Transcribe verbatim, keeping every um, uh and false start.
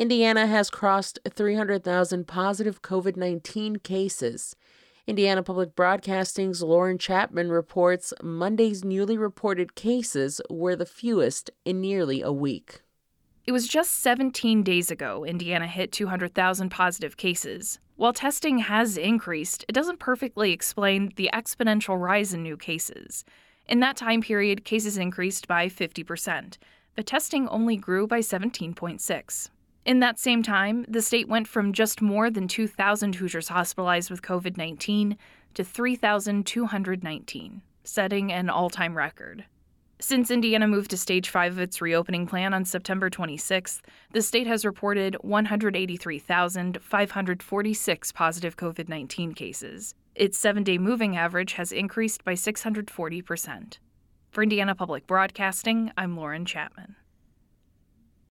Indiana has crossed three hundred thousand positive COVID nineteen cases. Indiana Public Broadcasting's Lauren Chapman reports Monday's newly reported cases were the fewest in nearly a week. It was just seventeen days ago Indiana hit two hundred thousand positive cases. While testing has increased, it doesn't perfectly explain the exponential rise in new cases. In that time period, cases increased by fifty percent, but testing only grew by seventeen point six. In that same time, the state went from just more than two thousand Hoosiers hospitalized with COVID nineteen to three thousand two hundred nineteen, setting an all-time record. Since Indiana moved to Stage five of its reopening plan on September twenty-sixth, the state has reported one hundred eighty-three thousand five hundred forty-six positive COVID nineteen cases. Its seven-day moving average has increased by six hundred forty percent. For Indiana Public Broadcasting, I'm Lauren Chapman.